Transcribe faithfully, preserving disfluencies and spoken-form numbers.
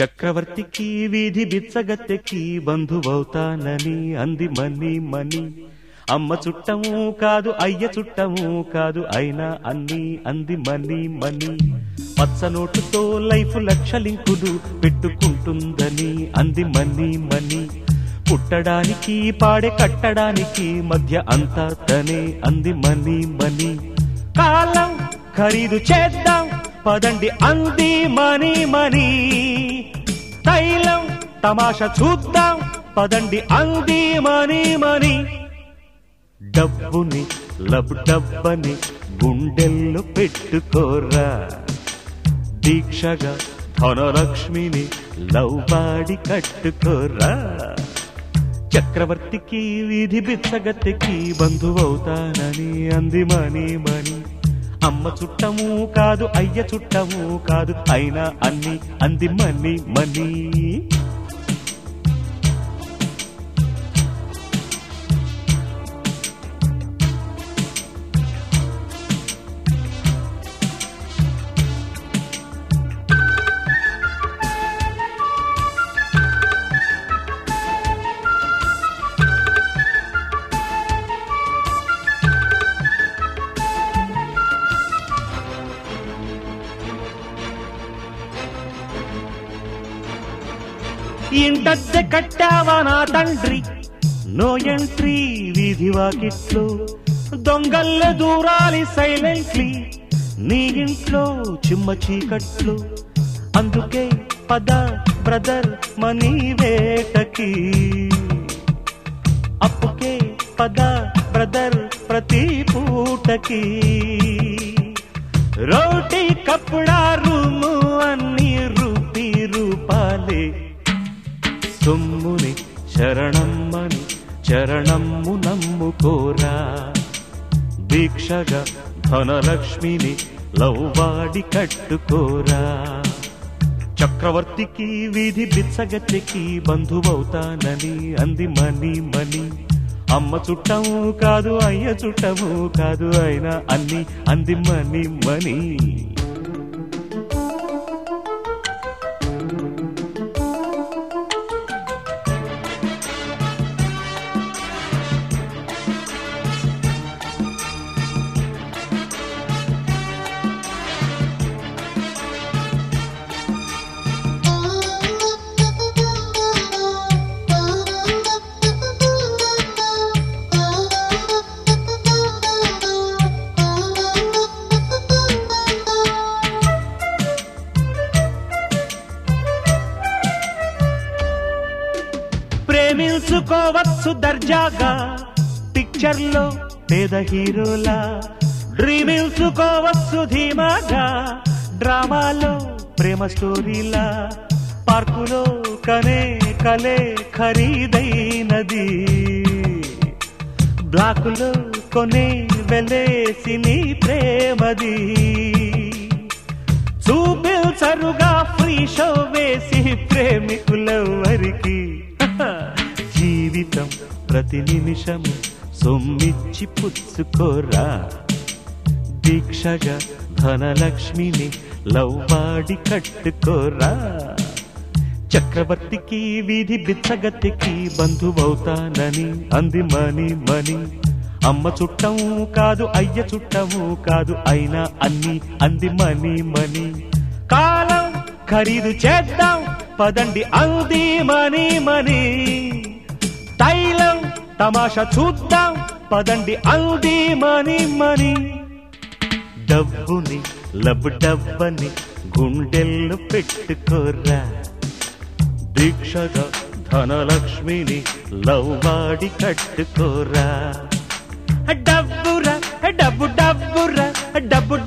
చక్రవర్తికి వీధి బిచ్చగత్తెకి బంధువవుతానని అంది మని మని. అమ్మ చుట్టము కాదు అయ్య చుట్టము కాదు అయినా అన్ని అంది మని మని. పచ్చ నోటుతో లైఫ్ లక్షలింకులు పెట్టుకుంటుందని అంది మని మని. పుట్టడానికి పాడే కట్టడానికి మధ్య అంతా తనే అంది మని మని. కాలం ఖరీదు చేద్దాం పదండి అంది మని మని. తైలం తమాషా చూద్దాం పదండి అంది మని మని. డబ్బుని లబ్ డబ్బని గుండెల్లో పెట్టుకోరా, దీక్షగా ధనలక్ష్మిని లవ్ బాడి కట్టుకోరా. చక్రవర్తికి వీధి బిచ్చగత్తెకి బంధువవుతానని అంది మని మని. అమ్మ చుట్టము కాదు అయ్య చుట్టము కాదు అయినా అన్ని అంది మని మని. ఇంటద్దె కట్టావా నా తండ్రి, నో ఎంట్రీ వీధి వాకిట్లో. దొంగల్లే దూరాలి సైలెంట్లీ నీ ఇంట్లో చిమ్మ చీకట్లు. అందుకే పద బ్రదర్ మనీ వేటకి, అప్పుకే పద బ్రదర్ ప్రతి పూటకి. రోటీ కప్పుడా రూము అన్ని రూపీ రూపాలే. సొమ్ముని శరణమ్మని చరణమ్ము నమ్ముకోరా, దీక్షగా ధనలక్ష్మిని లవ్వాడి కట్టుకోరా. చక్రవర్తికి వీధి బిచ్చగత్తెకి బంధువవుతానని అంది మని మని. అమ్మ చుట్టము కాదు అయ్య చుట్టము కాదు అయినా అన్ని అంది మని మని. ప్రేమించుకోవచ్చు దర్జాగా పిక్చర్లో పేద హీరోలా. డ్రీమించుకోవచ్చు ధీమాగా డ్రామాలో ప్రేమ స్టోరీలా. పార్కులో కనే కలే ఖరీదైనది, బ్లాకులో కొనే వెలేసి నీ ప్రేమది. చూపించరుగా ఫ్రీ షో వేసి ప్రేమికులెవ్వరికి. జీవితం ప్రతి నిమిషము సొమ్మిచ్చి పుచ్చుకోరా, దీక్షగా ధనలక్ష్మిని లవ్వాడి కట్టుకోరా. చక్రవర్తికి వీధి బిచ్చగత్తెకి బంధువవుతానని అంది మని మని. అమ్మ చుట్టము కాదు అయ్య చుట్టము కాదు అయినా అన్ని అంది మని మని. కాలం ఖరీదు చేద్దాం పదండి అంది మని మని. తైలం తమాషా చూద్దాం పదండి అంది మని మని. డబ్బుని లబ్ డబ్బని గుండెల్లో పెట్టుకోరా, దీక్షగా ధనలక్ష్మిని లవ్వాడి కట్టుకోరా. డబ్బురా డబ్బు డబ్బురా డబ్బు